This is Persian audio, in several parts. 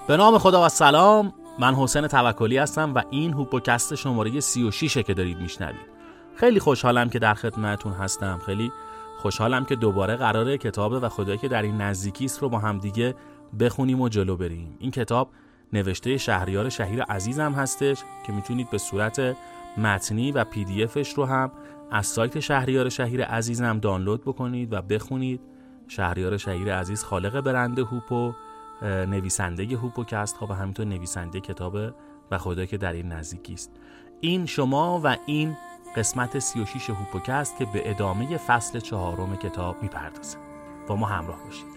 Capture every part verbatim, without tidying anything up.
به نام خدا و سلام. من حسین توکلی هستم و این هوپوکست شماره سی و شش که دارید میشنوید. خیلی خوشحالم که در خدمتتون هستم. خیلی خوشحالم که دوباره قراره کتاب و خدایی که در این نزدیکی است رو با هم دیگه بخونیم و جلو بریم. این کتاب نوشته شهریار شهیر عزیزم هستش که میتونید به صورت متنی و پی دی افش رو هم از سایت شهریار شهیر عزیزم دانلود بکنید و بخونید. شهریار شهیر عزیز خالق برند هوپو، نویسنده هوپوکست ها و همینطور نویسنده کتاب و خدایی که در این نزدیکی است. این شما و این قسمت سی و شش هوپوکست که به ادامه فصل چهارم کتاب میپردازه. با ما همراه باشید.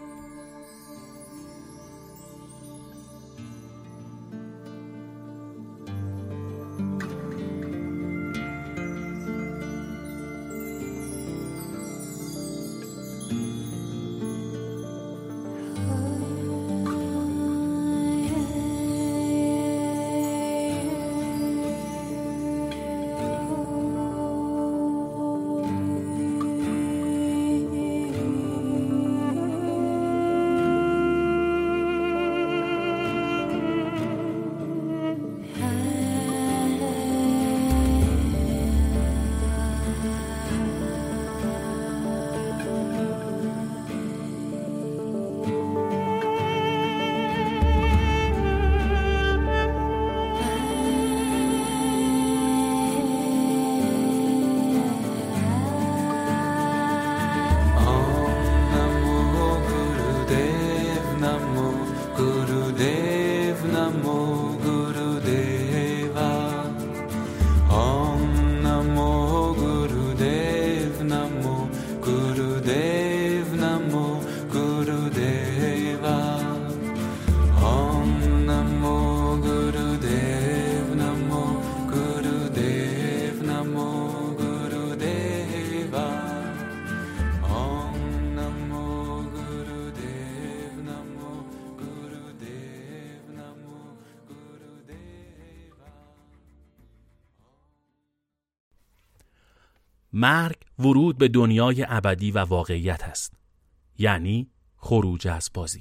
مرگ ورود به دنیای ابدی و واقعیت است، یعنی خروج از بازی.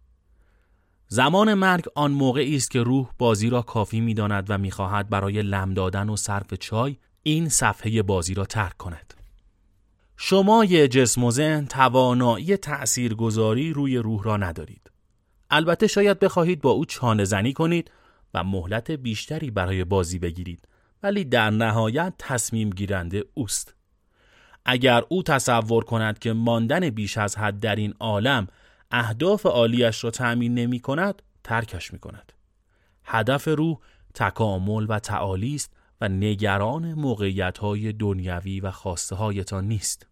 زمان مرگ آن موقعی است که روح بازی را کافی می‌داند و می‌خواهد برای لم دادن و صرف چای این صفحه بازی را ترک کند. شمای جسم و ذهن توانایی تأثیرگذاری روی روح را ندارید. البته شاید بخواهید با او چانه زنی کنید و مهلت بیشتری برای بازی بگیرید، ولی در نهایت تصمیم گیرنده اوست. اگر او تصور کند که ماندن بیش از حد در این عالم اهداف عالیش را تأمین نمی کند، ترکش می کند. هدف روح تکامل و تعالی است و نگران موقعیت‌های دنیوی و خواسته هایتان نیست.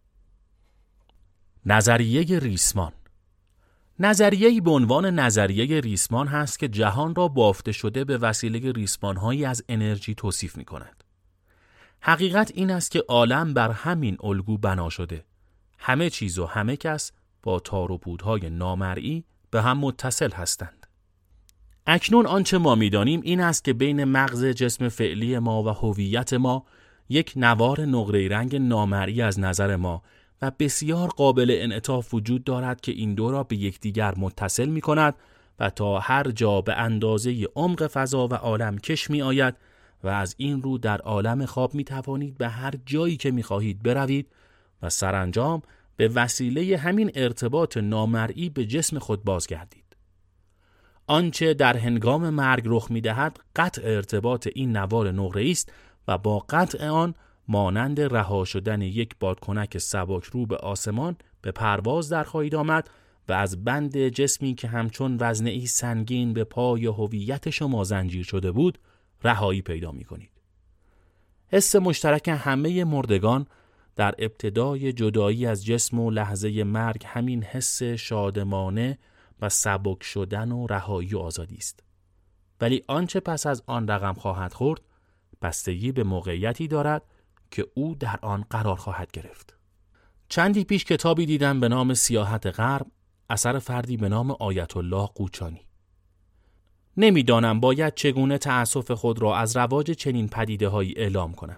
نظریه ریسمان. نظریه‌ای به عنوان نظریه ریسمان هست که جهان را بافته شده به وسیله ریسمان‌هایی از انرژی توصیف می‌کند. حقیقت این است که عالم بر همین الگو بنا شده. همه چیز و همه کس با تار و پودهای نامرئی به هم متصل هستند. اکنون آنچه ما می‌دانیم این است که بین مغز جسم فعلی ما و هویت ما یک نوار نقره‌ای رنگ نامرئی از نظر ما و بسیار قابل انعطاف وجود دارد که این دو را به یکدیگر متصل می کند و تا هر جا به اندازه عمق فضا و عالم کش می آید و از این رو در عالم خواب می توانید به هر جایی که می خواهید بروید و سرانجام به وسیله همین ارتباط نامرئی به جسم خود بازگردید. آنچه در هنگام مرگ رخ می دهد قطع ارتباط این نوار نقره‌ای است و با قطع آن مانند رها شدن یک بادکنک سبک رو به آسمان به پرواز در خواهید آمد و از بند جسمی که همچون وزنه‌ای سنگین به پای هویت شما زنجیر شده بود رهایی پیدا می کنید. حس مشترک همه مردگان در ابتدای جدایی از جسم و لحظه مرگ همین حس شادمانه و سبک شدن و رهایی و آزادی است. ولی آنچه پس از آن رقم خواهد خورد بستگی به موقعیتی دارد که او در آن قرار خواهد گرفت. چندی پیش کتابی دیدم به نام سیاحت غرب، اثر فردی به نام آیت الله قوچانی. نمیدانم باید چگونه تأسف خود را از رواج چنین پدیده‌هایی اعلام کنم.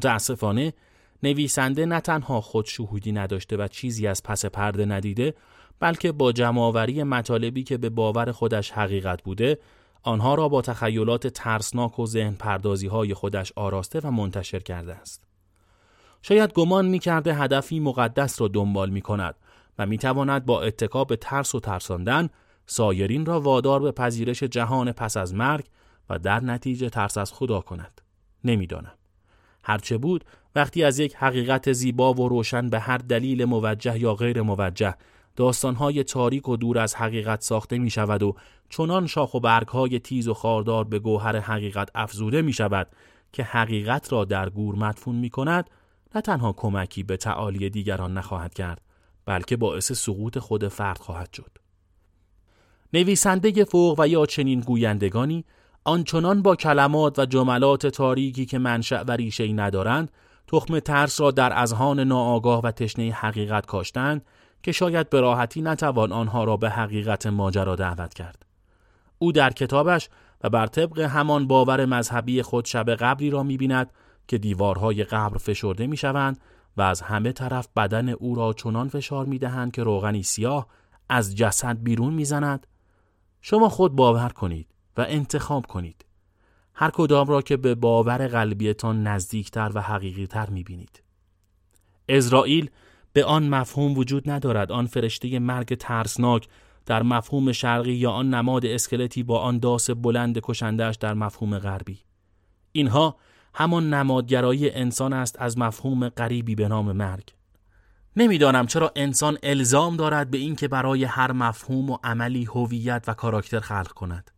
متاسفانه نویسنده نه تنها خود شهودی نداشته و چیزی از پس پرده ندیده، بلکه با جمع‌آوری مطالبی که به باور خودش حقیقت بوده، آنها را با تخیلات ترسناک و ذهن پردازی های خودش آراسته و منتشر کرده است. شاید گمان می کرده هدفی مقدس را دنبال می کند و می تواند با اتکا به ترس و ترساندن سایرین را وادار به پذیرش جهان پس از مرگ و در نتیجه ترس از خدا کند. نمیدانم. هرچه بود، وقتی از یک حقیقت زیبا و روشن به هر دلیل موجه یا غیر موجه داستانهای تاریک و دور از حقیقت ساخته می شود و چنان شاخ و برگهای تیز و خاردار به گوهر حقیقت افزوده می شود که حقیقت را در گور مدفون می کند، نه تنها کمکی به تعالی دیگران نخواهد کرد، بلکه باعث سقوط خود فرد خواهد شد. نویسنده فوق و یا چنین گویندگانی آنچنان با کلمات و جملات تاریکی که منشأ و ریشه‌ای ندارند تخم ترس را در اذهان ناآگاه و تشنه حقیقت کاشتند که شاید به راحتی نتوان آنها را به حقیقت ماجرا دعوت کرد. او در کتابش و بر طبق همان باور مذهبی خود شب قبری را می‌بیند که دیوارهای قبر فشرده می‌شوند و از همه طرف بدن او را چنان فشار می‌دهند که روغنی سیاه از جسد بیرون می‌زند. شما خود باور کنید و انتخاب کنید، هر کدام را که به باور قلبیتان نزدیکتر و حقیقی‌تر می‌بینید. اسرائیل به آن مفهوم وجود ندارد، آن فرشته مرگ ترسناک در مفهوم شرقی یا آن نماد اسکلتی با آن داس بلند کشنده‌اش در مفهوم غربی. اینها همان نمادگرایی انسان است از مفهوم غریبی به نام مرگ. نمیدانم چرا انسان الزام دارد به این که برای هر مفهوم و عملی هویت و کاراکتر خلق کند.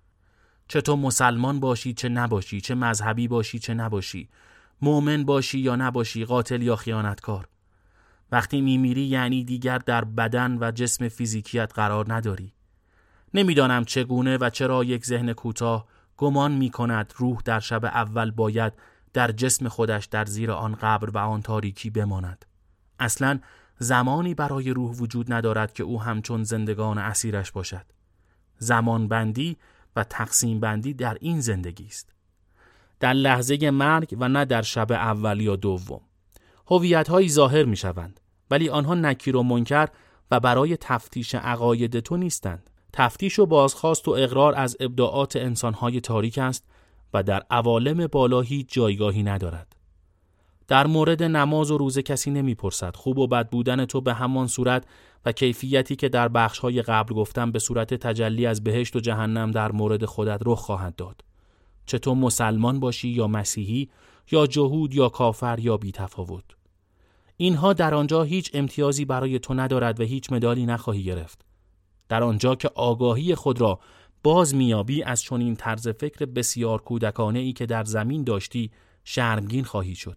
چه تو مسلمان باشی چه نباشی، چه مذهبی باشی چه نباشی، مؤمن باشی یا نباشی، قاتل یا خیانتکار. وقتی میمیری یعنی دیگر در بدن و جسم فیزیکیت قرار نداری. نمیدانم چگونه و چرا یک ذهن کوتاه گمان میکند روح در شب اول باید در جسم خودش در زیر آن قبر و آن تاریکی بماند. اصلاً زمانی برای روح وجود ندارد که او همچون زندگان اسیرش باشد. زمان بندی و تقسیم بندی در این زندگی است. در لحظه مرگ و نه در شب اول یا دوم. هویت‌هایی ظاهر می‌شوند، ولی آنها نکیر و منکر و برای تفتیش عقاید تو نیستند. تفتیش و بازخواست و اقرار از ابداعات انسان‌های تاریک است و در عوالم بالا هیچ جایگاهی ندارد. در مورد نماز و روزه کسی نمی‌پرسد. خوب و بد بودن تو به همان صورت و کیفیتی که در بخش‌های قبل گفتم به صورت تجلی از بهشت و جهنم در مورد خودت رخ خواهد داد. چه تو مسلمان باشی یا مسیحی یا جهود یا کافر یا بی‌تفاوت. اینها در آنجا هیچ امتیازی برای تو ندارد و هیچ مدالی نخواهی گرفت. در آنجا که آگاهی خود را باز میابی از چنین طرز فکر بسیار کودکانه ای که در زمین داشتی شرمگین خواهی شد.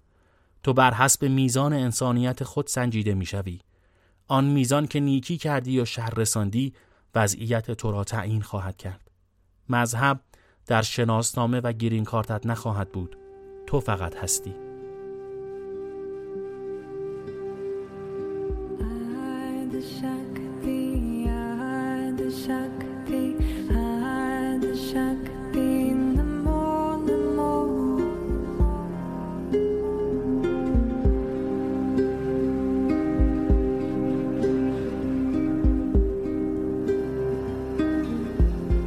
تو بر حسب میزان انسانیت خود سنجیده میشوی. آن میزان که نیکی کردی یا شر رساندی وضعیت تو را تعیین خواهد کرد. مذهب در شناسنامه و گرین کارتت نخواهد بود. تو فقط هستی.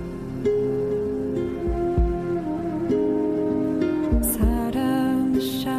Side of the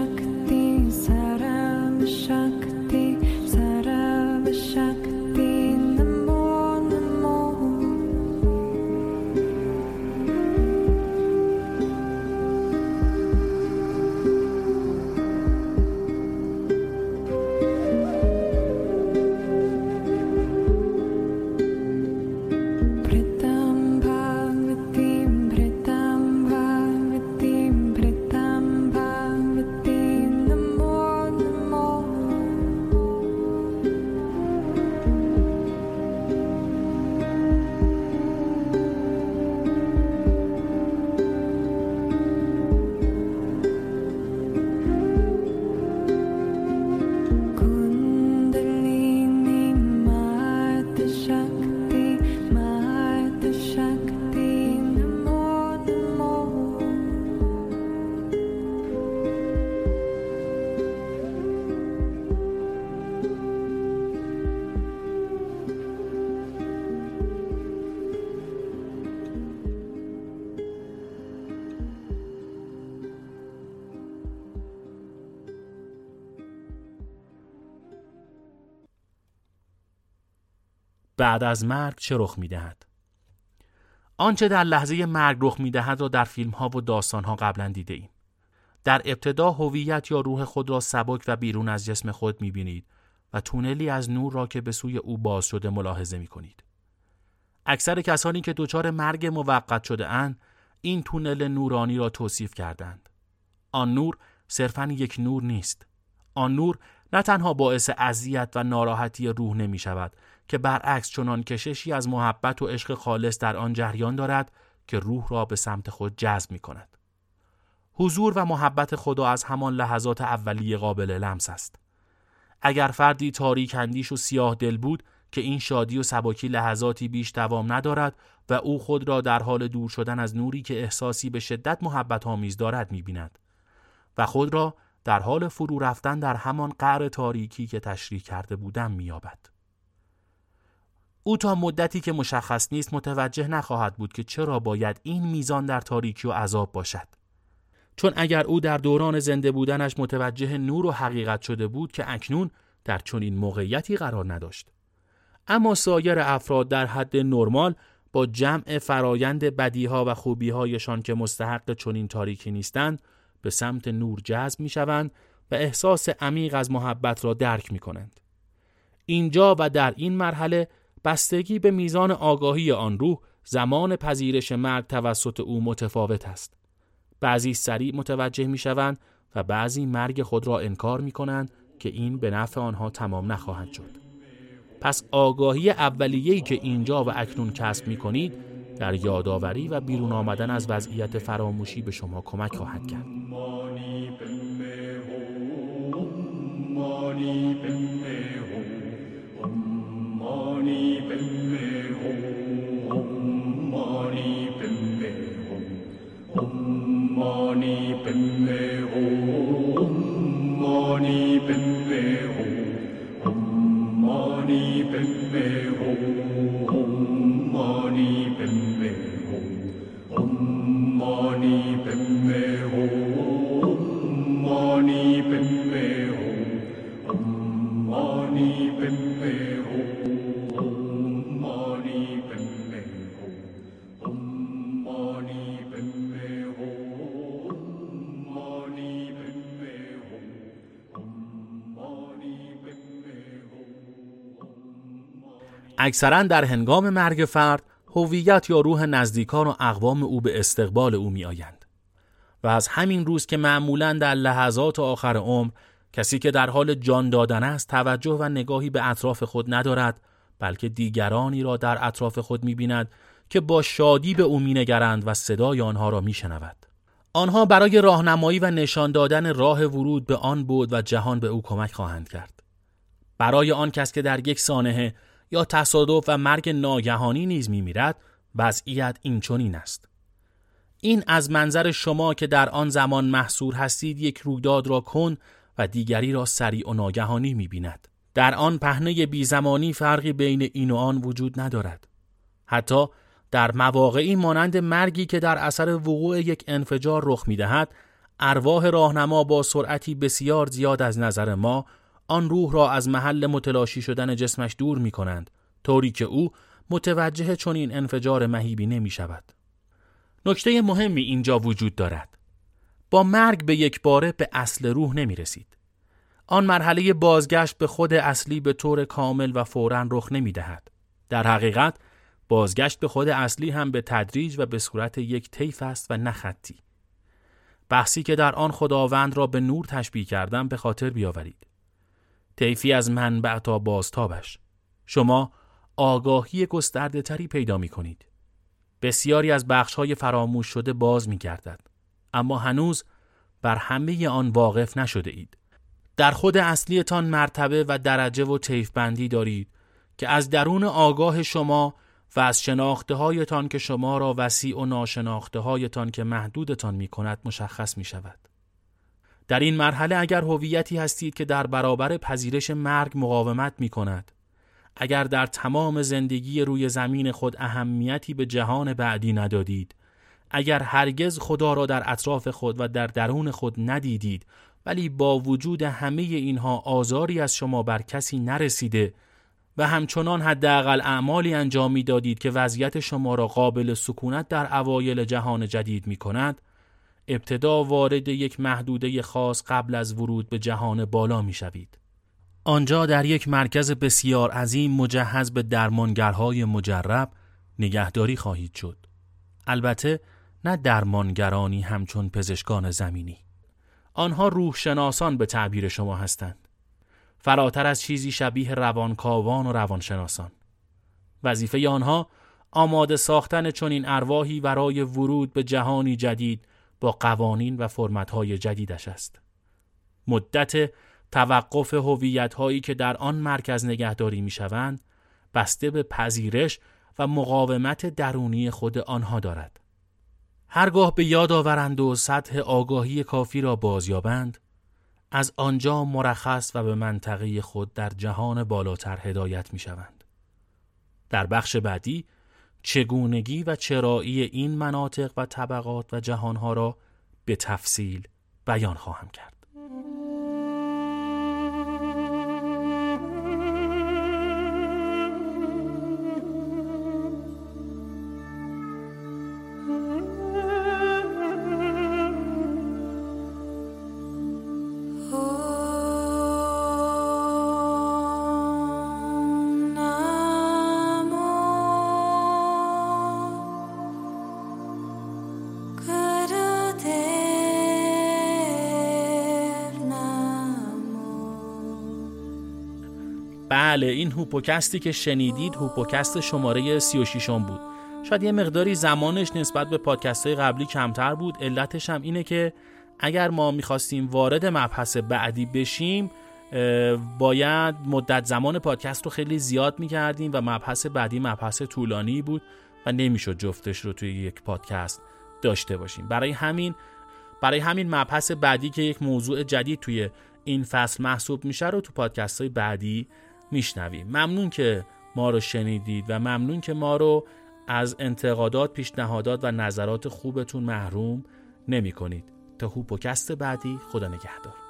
بعد از مرگ چه رخ می‌دهد؟ آنچه در لحظه مرگ رخ می‌دهد را در فیلم‌ها و داستان‌ها قبلا دیده‌ایم. در ابتدا هویت یا روح خود را سبک و بیرون از جسم خود می‌بینید و تونلی از نور را که به سوی او باز شده ملاحظه می‌کنید. اکثر کسانی که دچار مرگ موقت شده اند، این تونل نورانی را توصیف کردند. آن نور صرفاً یک نور نیست. آن نور نه تنها باعث اذیت و ناراحتی روح نمی شود که برعکس چنان کششی از محبت و عشق خالص در آن جریان دارد که روح را به سمت خود جذب می کند. حضور و محبت خدا از همان لحظات اولیه قابل لمس است. اگر فردی تاریک اندیش و سیاه دل بود که این شادی و سبکی لحظاتی بیش دوام ندارد و او خود را در حال دور شدن از نوری که احساسی به شدت محبت آمیز دارد می بیند و خود را در حال فرو رفتن در همان قعر تاریکی که تشریح کرده بودم می‌یابد. او تا مدتی که مشخص نیست متوجه نخواهد بود که چرا باید این میزان در تاریکی و عذاب باشد. چون اگر او در دوران زنده بودنش متوجه نور و حقیقت شده بود که اکنون در چنین موقعیتی قرار نداشت. اما سایر افراد در حد نرمال با جمع فرایند بدیها و خوبیهایشان که مستحق چنین تاریکی نیستند به سمت نور جذب می شوند و احساس عمیق از محبت را درک می کنند. اینجا و در این مرحله بستگی به میزان آگاهی آن روح زمان پذیرش مرگ توسط او متفاوت است. بعضی سریع متوجه می شوند و بعضی مرگ خود را انکار می کنند که این به نفع آنها تمام نخواهد شد. پس آگاهی اولیه‌ای که اینجا و اکنون کسب می کنید در یادآوری و بیرون آمدن از وضعیت فراموشی به شما کمک خواهد کرد. اکثراً در هنگام مرگ فرد، هویت یا روح نزدیکان و اقوام او به استقبال او می آیند. و از همین روز که معمولاً در لحظات آخر عمر، کسی که در حال جان دادن است توجه و نگاهی به اطراف خود ندارد، بلکه دیگرانی را در اطراف خود می بیند که با شادی به او می نگرند و صدای آنها را می شنود. آنها برای راهنمایی و نشان دادن راه ورود به آن بود و جهان به او کمک خواهند کرد. برای آن کس که در یک سانحه یا تصادف و مرگ ناگهانی نیز می‌میرد، وضعیت این چنین است. این از منظر شما که در آن زمان محصور هستید یک رویداد را کند و دیگری را سریع و ناگهانی می‌بیند. در آن پهنه بی زمانی فرقی بین این و آن وجود ندارد. حتی در مواقعی مانند مرگی که در اثر وقوع یک انفجار رخ می‌دهد، ارواح راهنما با سرعتی بسیار زیاد از نظر ما آن روح را از محل متلاشی شدن جسمش دور می کنند، طوری که او متوجه چنین انفجار مهیبی نمی شود. نکته مهمی اینجا وجود دارد. با مرگ به یک باره به اصل روح نمی رسید. آن مرحله بازگشت به خود اصلی به طور کامل و فوراً رخ نمی دهد. در حقیقت بازگشت به خود اصلی هم به تدریج و به صورت یک طیف است و نه خطی. بحثی که در آن خداوند را به نور تشبیه کردم به خاطر بیاورید. طیفی از منبع تا بازتابش. شما آگاهی گسترده تری پیدا می کنید. بسیاری از بخش‌های فراموش شده باز می گردد. اما هنوز بر همه آن واقف نشده اید. در خود اصلیتان مرتبه و درجه و طیف بندی دارید که از درون آگاه شما و از شناخته هایتان که شما را وسیع و ناشناخته هایتان که محدودتان می کند مشخص می شود. در این مرحله اگر هویتی هستید که در برابر پذیرش مرگ مقاومت می کند، اگر در تمام زندگی روی زمین خود اهمیتی به جهان بعدی ندادید، اگر هرگز خدا را در اطراف خود و در درون خود ندیدید ولی با وجود همه اینها آزاری از شما بر کسی نرسیده و همچنان حداقل اعمالی انجام می‌دادید که وضعیت شما را قابل سکونت در اوایل جهان جدید می‌کند، ابتدا وارد یک محدوده خاص قبل از ورود به جهان بالا می‌شوید. آنجا در یک مرکز بسیار عظیم مجهز به درمانگرهای مجرب نگهداری خواهید شد. البته نه درمانگرانی همچون پزشکان زمینی. آنها روح شناسان به تعبیر شما هستند. فراتر از چیزی شبیه روانکاوان و روانشناسان. وظیفه آنها آماده ساختن چنین ارواحی برای ورود به جهانی جدید با قوانین و فرمت‌های جدیدش است. مدت توقف هویت‌هایی که در آن مرکز نگهداری می‌شوند بسته به پذیرش و مقاومت درونی خود آنها دارد. هرگاه به یاد آورند و سطح آگاهی کافی را بازیابند، از آنجا مرخص و به منطقه خود در جهان بالاتر هدایت می‌شوند. در بخش بعدی چگونگی و چرایی این مناطق و طبقات و جهانها را به تفصیل بیان خواهم کرد. بله، این هوپوکستی که شنیدید هوپوکست شماره سی و شش بود. شاید یه مقداری زمانش نسبت به پادکست های قبلی کمتر بود. علتش هم اینه که اگر ما میخواستیم وارد مبحث بعدی بشیم باید مدت زمان پادکست رو خیلی زیاد میکردیم و مبحث بعدی مبحث طولانی بود و نمیشد جفتش رو توی یک پادکست داشته باشیم. برای همین برای همین مبحث بعدی که یک موضوع جدید توی این فصل محسوب میشه رو تو پادکست های بعدی میشنویم. ممنون که ما رو شنیدید و ممنون که ما رو از انتقادات، پیشنهادات و نظرات خوبتون محروم نمی کنید. تا هوپوکست بعدی، خدا نگهدار.